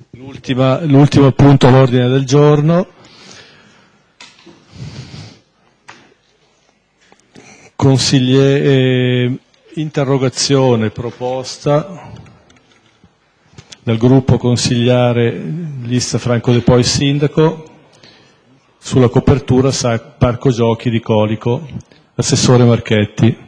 L'ultimo punto all'ordine del giorno. Interrogazione proposta dal gruppo consigliare lista Franco De Poi sindaco sulla copertura Parco Giochi di Colico. Assessore Marchetti.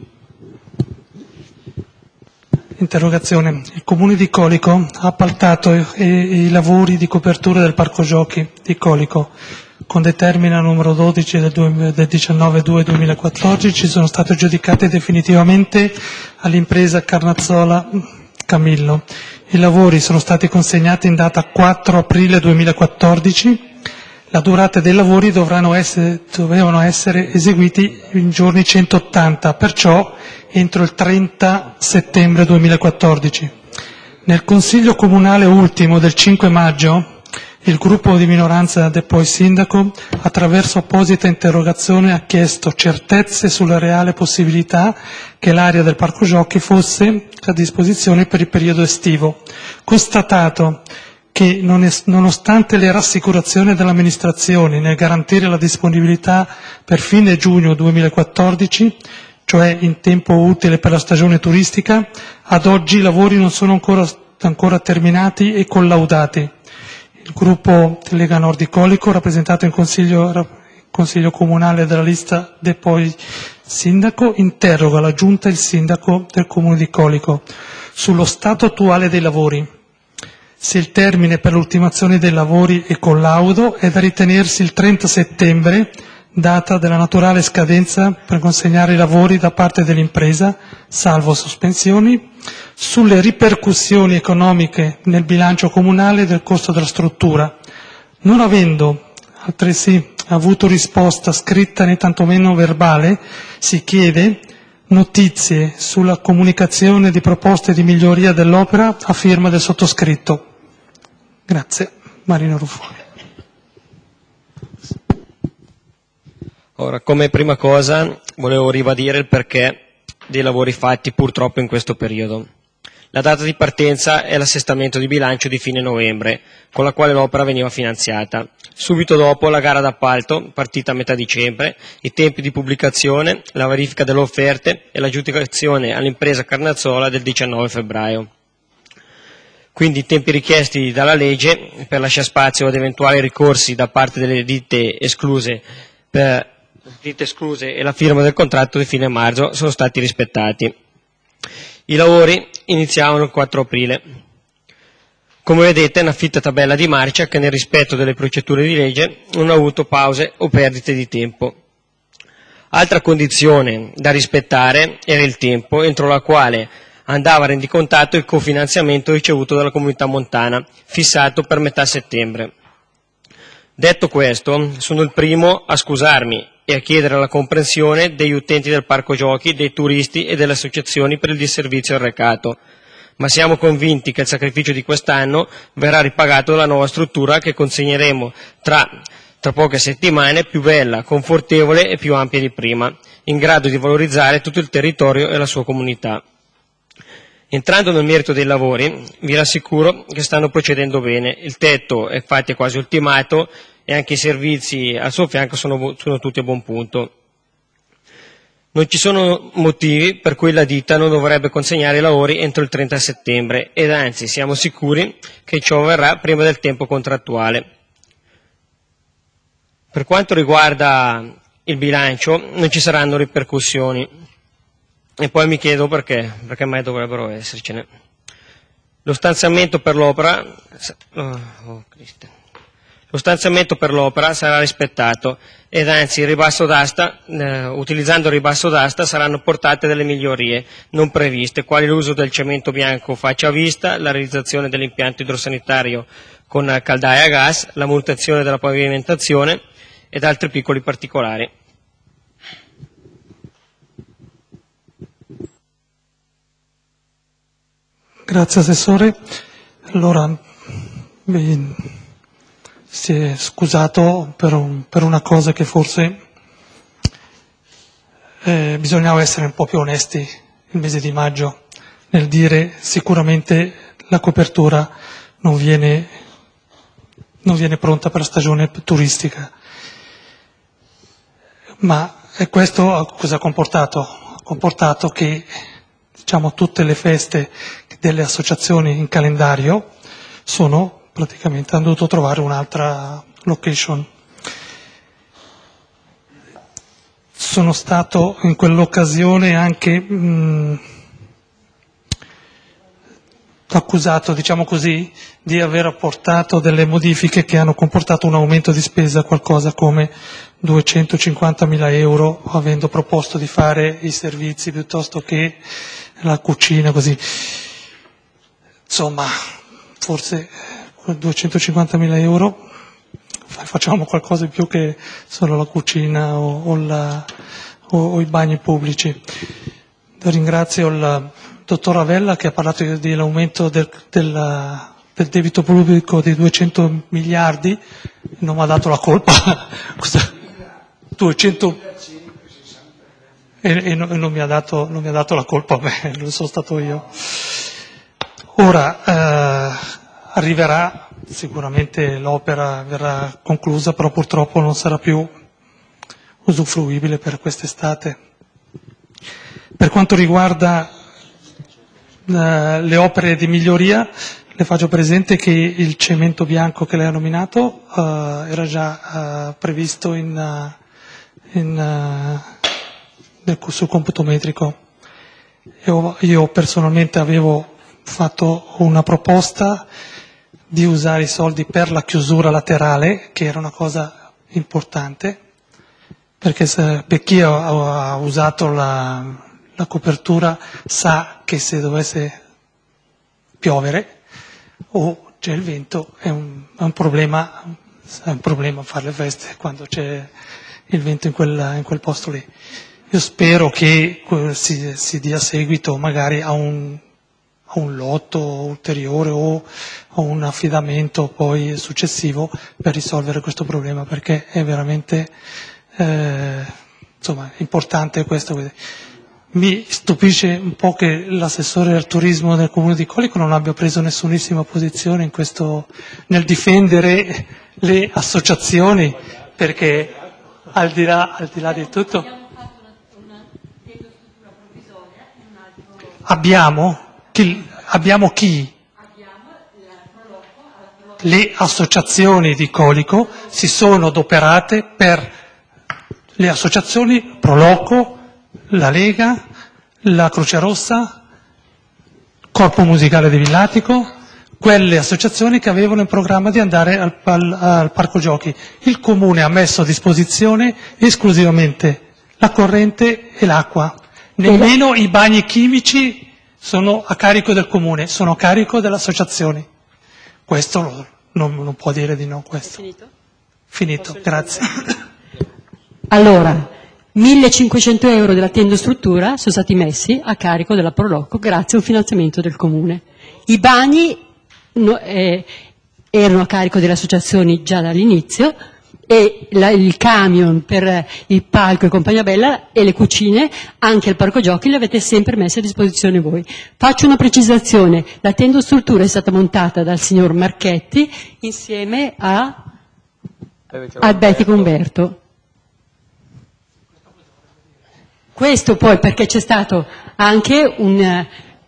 Interrogazione. Il Comune di Colico ha appaltato i lavori di copertura del Parco Giochi di Colico con determina numero 12 del 19/2/2014. Sono stati aggiudicati definitivamente all'impresa Carnazzola Camillo. I lavori sono stati consegnati in data 4 aprile 2014. La durata dei lavori dovevano essere eseguiti in giorni 180, perciò entro il 30 settembre 2014. Nel Consiglio Comunale ultimo del 5 maggio, il gruppo di minoranza De Poi sindaco, attraverso apposita interrogazione, ha chiesto certezze sulla reale possibilità che l'area del Parco Giochi fosse a disposizione per il periodo estivo. Constatato che nonostante le rassicurazioni dell'amministrazione nel garantire la disponibilità per fine giugno 2014, cioè in tempo utile per la stagione turistica, ad oggi i lavori non sono ancora terminati e collaudati. Il gruppo Lega Nord di Colico, rappresentato in Consiglio Comunale della lista De Poi sindaco, interroga la Giunta e il sindaco del Comune di Colico sullo stato attuale dei lavori. Se il termine per l'ultimazione dei lavori e collaudo è da ritenersi il 30 settembre, data della naturale scadenza per consegnare i lavori da parte dell'impresa, salvo sospensioni, sulle ripercussioni economiche nel bilancio comunale del costo della struttura. Non avendo altresì avuto risposta scritta né tantomeno verbale, si chiede notizie sulla comunicazione di proposte di miglioria dell'opera a firma del sottoscritto. Grazie. Marino Ruffoni. Ora, come prima cosa, volevo ribadire il perché dei lavori fatti purtroppo in questo periodo. La data di partenza è l'assestamento di bilancio di fine novembre, con la quale l'opera veniva finanziata. Subito dopo la gara d'appalto, partita a metà dicembre, i tempi di pubblicazione, la verifica delle offerte e l'aggiudicazione all'impresa Carnazzola del 19 febbraio. Quindi i tempi richiesti dalla legge per lasciare spazio ad eventuali ricorsi da parte delle ditte escluse e la firma del contratto di fine maggio sono stati rispettati. I lavori iniziavano il 4 aprile. Come vedete è una fitta tabella di marcia che nel rispetto delle procedure di legge non ha avuto pause o perdite di tempo. Altra condizione da rispettare era il tempo entro la quale andava rendicontato il cofinanziamento ricevuto dalla comunità montana, fissato per metà settembre. Detto questo, sono il primo a scusarmi e a chiedere la comprensione degli utenti del Parco Giochi, dei turisti e delle associazioni per il disservizio arrecato, ma siamo convinti che il sacrificio di quest'anno verrà ripagato dalla nuova struttura che consegneremo tra poche settimane, più bella, confortevole e più ampia di prima, in grado di valorizzare tutto il territorio e la sua comunità. Entrando nel merito dei lavori, vi rassicuro che stanno procedendo bene. Il tetto è infatti quasi ultimato e anche i servizi al suo fianco sono tutti a buon punto. Non ci sono motivi per cui la ditta non dovrebbe consegnare i lavori entro il 30 settembre ed anzi siamo sicuri che ciò avverrà prima del tempo contrattuale. Per quanto riguarda il bilancio non ci saranno ripercussioni. E poi mi chiedo perché mai dovrebbero essercene. Lo stanziamento per l'opera sarà rispettato ed anzi utilizzando il ribasso d'asta saranno portate delle migliorie non previste, quali l'uso del cemento bianco faccia a vista, la realizzazione dell'impianto idrosanitario con caldaia a gas, la manutenzione della pavimentazione ed altri piccoli particolari. Grazie Assessore. Allora, si è scusato per una cosa che forse bisognava essere un po' più onesti il mese di maggio nel dire sicuramente la copertura non viene non viene pronta per la stagione turistica. Ma questo cosa ha comportato? Ha comportato che, diciamo, tutte le feste delle associazioni in calendario hanno dovuto trovare un'altra location. Sono stato in quell'occasione anche accusato, diciamo così, di aver apportato delle modifiche che hanno comportato un aumento di spesa, qualcosa come 250.000 euro, avendo proposto di fare i servizi piuttosto che la cucina, così. Insomma, forse 250.000 euro facciamo qualcosa di più che solo la cucina o i bagni pubblici. Ringrazio il dottor Ravella che ha parlato dell'aumento del debito pubblico di 200 miliardi, non mi ha dato la colpa, 200 e non mi ha dato la colpa a me, non sono stato io. Ora arriverà, sicuramente l'opera verrà conclusa, però purtroppo non sarà più usufruibile per quest'estate. Per quanto riguarda le opere di miglioria, le faccio presente che il cemento bianco che lei ha nominato era già previsto sul computo metrico. Io personalmente avevo fatto una proposta di usare i soldi per la chiusura laterale, che era una cosa importante, perché per chi ha usato la copertura sa che se dovesse piovere o c'è il vento è un problema fare le feste quando c'è il vento in quel posto lì. Io spero che si dia seguito magari a un lotto ulteriore o a un affidamento poi successivo per risolvere questo problema, perché è veramente importante questo. Mi stupisce un po' che l'assessore al turismo del comune di Colico non abbia preso nessunissima posizione nel difendere le associazioni, perché al di là di tutto abbiamo chi? Le associazioni di Colico si sono adoperate per le associazioni Proloco, la Lega, la Croce Rossa, Corpo Musicale di Villatico, quelle associazioni che avevano in programma di andare al Parco Giochi. Il Comune ha messo a disposizione esclusivamente la corrente e l'acqua. Nemmeno i bagni chimici sono a carico del Comune, sono a carico delle associazioni. Questo non può dire di no. Questo. Finito, grazie. Allora, 1.500 euro della tendostruttura sono stati messi a carico della Proloco grazie a un finanziamento del Comune. I bagni erano a carico delle associazioni già dall'inizio e il camion per il palco e compagnia bella e le cucine, anche al Parco Giochi, le avete sempre messe a disposizione voi. Faccio una precisazione, la tendostruttura è stata montata dal signor Marchetti insieme a Albertico Umberto. Questo poi perché c'è stato anche la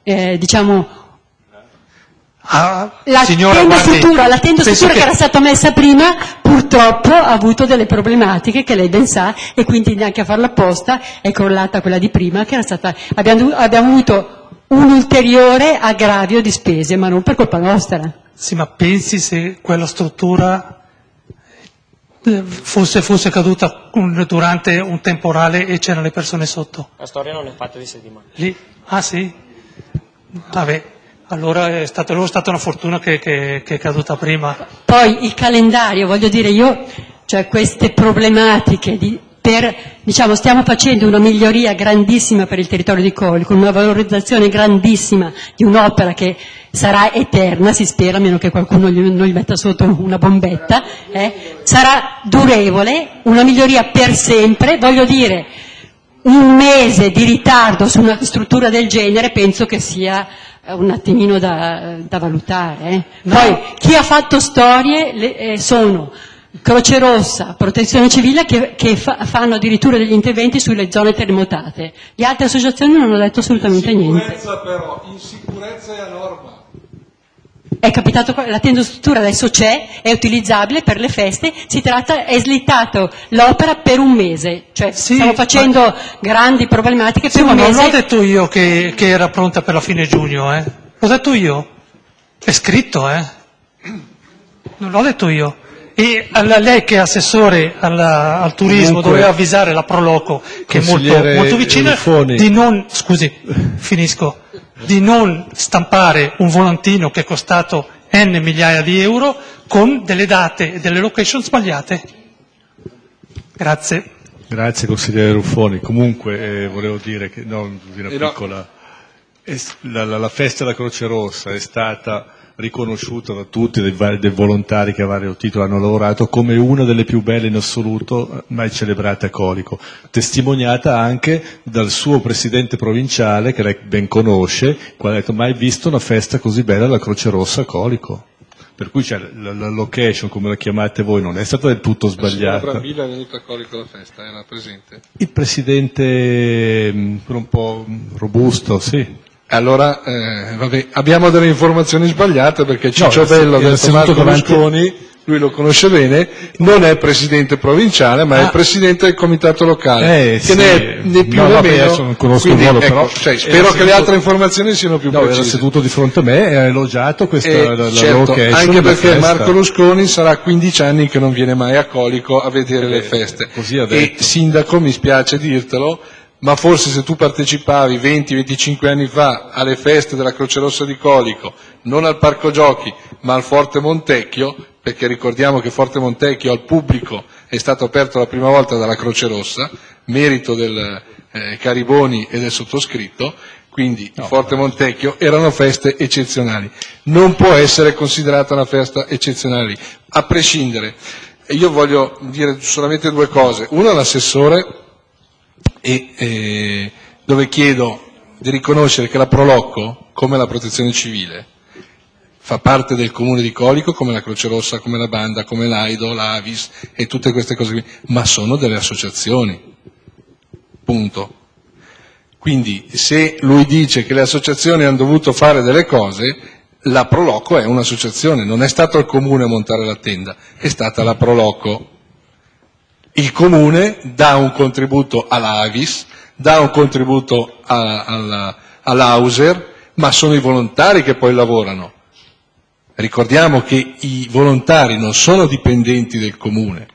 tendostruttura che era stata messa prima purtroppo ha avuto delle problematiche che lei ben sa e quindi neanche a farla apposta è crollata quella di prima che era stata, abbiamo avuto un ulteriore aggravio di spese ma non per colpa nostra. Sì, ma pensi se quella struttura fosse caduta durante un temporale e c'erano le persone sotto? La storia non è fatta di settimane. Lì? Ah sì? Vabbè, allora è stata una fortuna che è caduta prima. Poi il calendario, voglio dire cioè queste problematiche stiamo facendo una miglioria grandissima per il territorio di Colico, una valorizzazione grandissima di un'opera che sarà eterna, si spera, a meno che qualcuno non gli metta sotto una bombetta, sarà durevole, una miglioria per sempre, voglio dire, un mese di ritardo su una struttura del genere penso che sia un attimino da valutare. No. Poi chi ha fatto storie sono Croce Rossa, Protezione Civile che fanno addirittura degli interventi sulle zone terremotate. Le altre associazioni non hanno detto assolutamente niente. Però, in sicurezza e a norma. È capitato, la tendostruttura adesso c'è, è utilizzabile per le feste, è slittato l'opera per un mese, cioè Sì, stiamo facendo grandi problematiche Sì, per ma un non mese. l'ho detto io che era pronta per la fine giugno, L'ho detto io. È scritto, Non l'ho detto io. E lei che è assessore al turismo Comunque, doveva avvisare la Proloco, che è molto, consigliere molto vicina, Ruffoni. di non stampare un volantino che è costato N migliaia di euro con delle date e delle location sbagliate. Grazie. Grazie consigliere Ruffoni. Comunque volevo dire che piccola. La festa della Croce Rossa è stata riconosciuta da tutti, dei volontari che a vario titolo hanno lavorato, come una delle più belle in assoluto mai celebrate a Colico, testimoniata anche dal suo presidente provinciale, che lei ben conosce, quale ha detto mai visto una festa così bella la Croce Rossa a Colico. Per cui la location, come la chiamate voi, non è stata del tutto sbagliata. La Brambilla è venuta a Colico la festa, era presente? Il presidente un po' robusto, sì. Allora, abbiamo delle informazioni sbagliate, perché Ciccio Bello, del Marco Berlusconi, lui lo conosce bene, non è presidente provinciale, ma è presidente del comitato locale, che ne è né più né meno. Non conosco Quindi, il ruolo, però spero che le altre informazioni siano più precise. Era seduto di fronte a me e ha elogiato questa certo, location. anche perché Marco Berlusconi sarà 15 anni che non viene mai a Colico a vedere le feste. Così ha detto. E sindaco, mi spiace dirtelo, ma forse se tu partecipavi 20-25 anni fa alle feste della Croce Rossa di Colico, non al Parco Giochi, ma al Forte Montecchio, perché ricordiamo che Forte Montecchio al pubblico è stato aperto la prima volta dalla Croce Rossa, merito del Cariboni e del sottoscritto, quindi Forte Montecchio erano feste eccezionali. Non può essere considerata una festa eccezionale, a prescindere. Io voglio dire solamente due cose. Una all'assessore, dove chiedo di riconoscere che la Prolocco, come la Protezione Civile, fa parte del comune di Colico, come la Croce Rossa, come la Banda, come l'Aido, l'Avis e tutte queste cose qui, ma sono delle associazioni, punto. Quindi se lui dice che le associazioni hanno dovuto fare delle cose, la Prolocco è un'associazione, non è stato il comune a montare la tenda, è stata la Prolocco. Il comune dà un contributo all'Avis, dà un contributo all'Auser, ma sono i volontari che poi lavorano. Ricordiamo che i volontari non sono dipendenti del comune.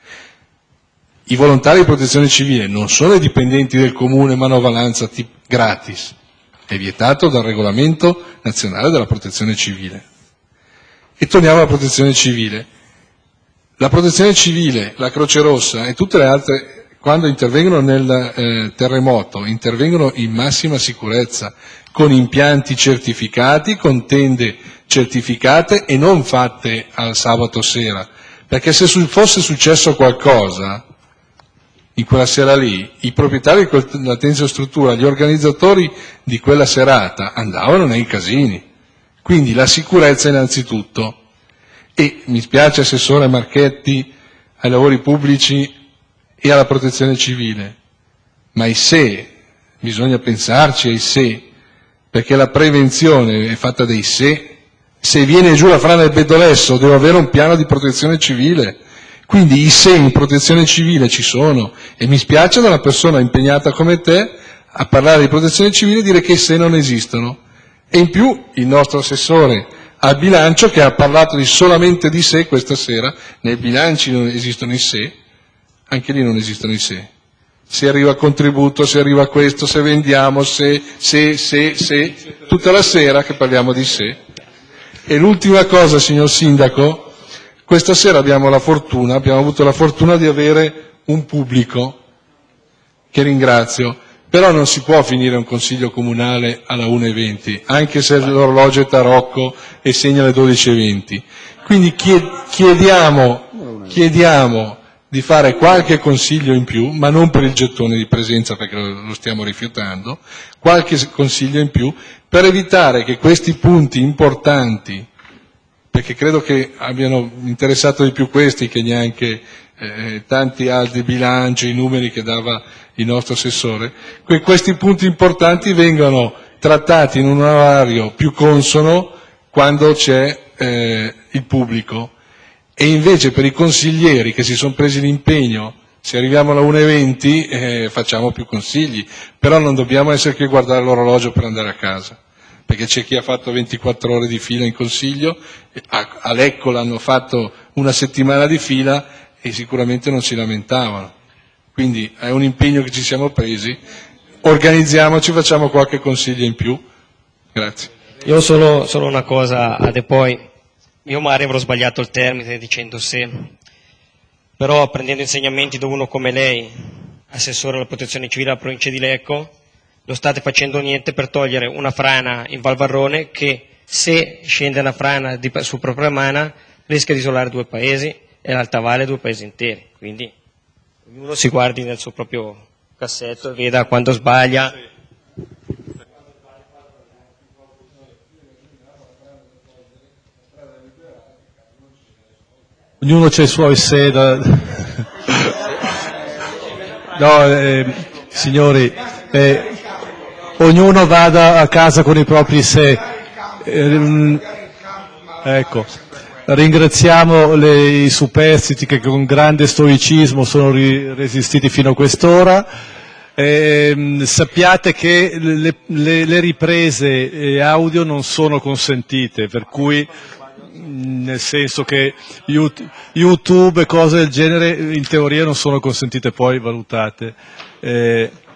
I volontari di protezione civile non sono dipendenti del comune manovalanza gratis. È vietato dal regolamento nazionale della protezione civile. E torniamo alla protezione civile. La protezione civile, la Croce Rossa e tutte le altre, quando intervengono nel terremoto, intervengono in massima sicurezza, con impianti certificati, con tende certificate e non fatte al sabato sera, perché se fosse successo qualcosa in quella sera lì, i proprietari della tensostruttura, gli organizzatori di quella serata andavano nei casini. Quindi la sicurezza innanzitutto. E mi spiace Assessore Marchetti ai lavori pubblici e alla protezione civile, ma i se, bisogna pensarci ai se, perché la prevenzione è fatta dei se viene giù la frana del Bedolesso devo avere un piano di protezione civile, quindi i se in protezione civile ci sono, e mi spiace da una persona impegnata come te a parlare di protezione civile e dire che i se non esistono, e in più il nostro Assessore al bilancio che ha parlato solamente di sé questa sera, nei bilanci non esistono i sé, anche lì non esistono i sé. Se arriva contributo, se arriva questo, se vendiamo, se, tutta la sera che parliamo di sé. E l'ultima cosa, signor Sindaco, questa sera abbiamo avuto la fortuna di avere un pubblico, che ringrazio, però non si può finire un consiglio comunale alla 1:20, anche se l'orologio è tarocco e segna le 12:20. Quindi chiediamo di fare qualche consiglio in più, ma non per il gettone di presenza perché lo stiamo rifiutando, qualche consiglio in più per evitare che questi punti importanti, perché credo che abbiano interessato di più questi che neanche tanti altri bilanci, i numeri che dava il nostro assessore, questi punti importanti vengano trattati in un orario più consono quando c'è il pubblico. E invece per i consiglieri che si sono presi l'impegno, se arriviamo alla 1:20 facciamo più consigli, però non dobbiamo essere qui a guardare l'orologio per andare a casa, perché c'è chi ha fatto 24 ore di fila in consiglio, a Lecco l'hanno fatto una settimana di fila e sicuramente non si lamentavano. Quindi è un impegno che ci siamo presi, organizziamoci, facciamo qualche consiglio in più. Grazie. Io solo una cosa a De poi. Io magari avrò sbagliato il termine dicendo se, però prendendo insegnamenti da uno come lei, assessore alla protezione civile della provincia di Lecco, non state facendo niente per togliere una frana in Val Varrone che, se scende una frana su propria mano, rischia di isolare 2 paesi e l'Alta Valle 2 paesi interi. Quindi ognuno si guardi nel suo proprio cassetto e veda quando sbaglia. Ognuno c'ha i suoi sé. No, signori, ognuno vada a casa con i propri sé. Ecco, ringraziamo i superstiti che con grande stoicismo sono resistiti fino a quest'ora. Sappiate che le riprese audio non sono consentite, per cui nel senso che YouTube e cose del genere in teoria non sono consentite, poi valutate.